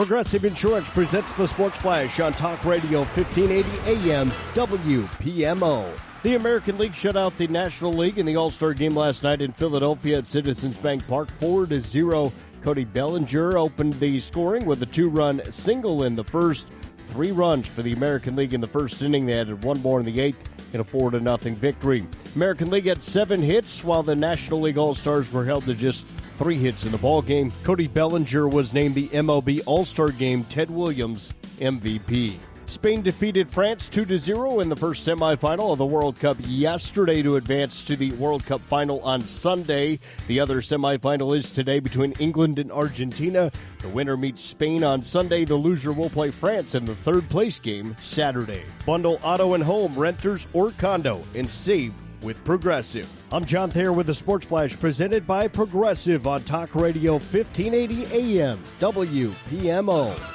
Progressive Insurance presents the Sports Flash on Talk Radio 1580 AM WPMO. The American League shut out the National League in the All-Star game last night in Philadelphia at Citizens Bank Park 4-0. Cody Bellinger opened the scoring with a 2-run single in the first. 3 runs for the American League in the first inning. They added 1 more in the 8th in a 4-0 victory. American League had 7 hits, while the National League All-Stars were held to just 3 hits in the ballgame. Cody Bellinger was named the MLB All-Star Game Ted Williams MVP. Spain defeated France 2-0 in the first semifinal of the World Cup yesterday to advance to the World Cup final on Sunday. The other semifinal is today between England and Argentina. The winner meets Spain on Sunday. The loser will play France in the third-place game Saturday. Bundle auto and home, renters, or condo, and save with Progressive. I'm John Thayer with the Sports Flash presented by Progressive on Talk Radio 1580 AM WPMO.